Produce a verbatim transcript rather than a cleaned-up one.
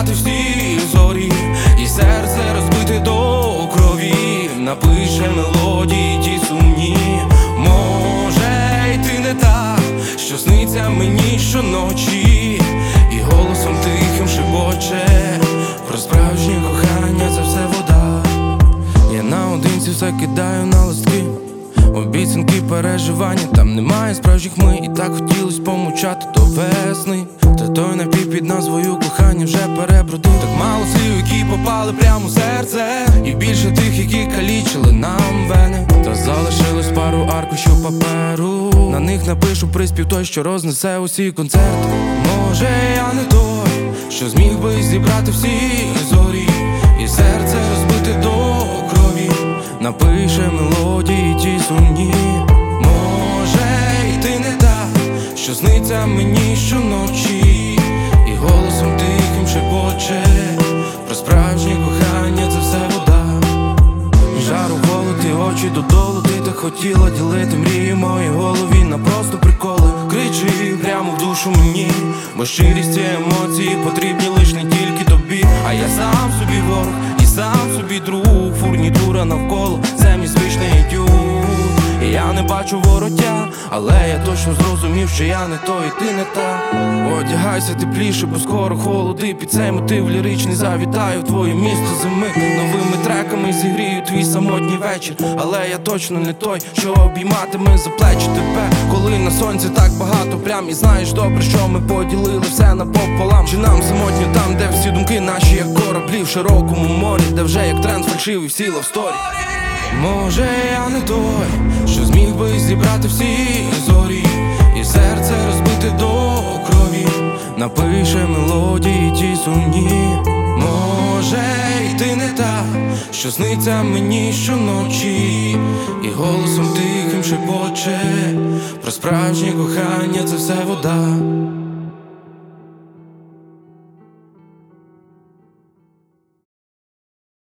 зібрати всі зорі, і серце розбите до крові, напише мелодії ті сумні. Може, й ти не та, що сниться мені щоночі, і голосом тихим шепоче про справжнє кохання, це все вода. Я наодинці все кидаю на листки, обіцянки, переживання, там немає справжніх ми. І так хотілось помовчати до весни. Та той напій під назвою кохання вже перебродив. Так мало слів, які попали прямо в серце, і більше тих, які калічили нам вени. Та залишилось пару аркушів паперу, на них напишу приспів той, що рознесе усі концерти. Може, я не той, що зміг би зібрати всі зорі, і серце розбите до крові, напише мелодії ті сумні. Може, й ти не та, що сниться мені щоночі, і голосом тихим шепоче про справжнє кохання, це все вода. Жару, голод і очі додолу, ти так хотіла ділити мрії в моїй голові на просто приколи. Кричи прямо в душу мені, бо щирість ці емоції потрібні лиш не тільки тобі. А я сам собі ворог і сам собі друг, фурнітура навколо, це мій звичний етюд. І я не бачу вороття, але я точно зрозумів, що я не той і ти не та. Одягайся тепліше, бо скоро холоди. Під цей мотив ліричний завітаю в твоє місто зими. Новими треками зігрію твій самотній вечір, але я точно не той, що обійматиме за плечі тебе, коли на сонці так багато плям. І знаєш добре, що ми поділили все напополам. Чи нам самотньо там, де всі думки наші, як кораблі в широкому морі, де вже як тренд фальшивий всі лавсторі. Може, я не той, що зміг би зібрати всі зорі, і серце розбите до крові, напише мелодії ті сумні. Може, й ти не та, що сниться мені щоночі, і голосом тихим шепоче про справжнє кохання, це все вода.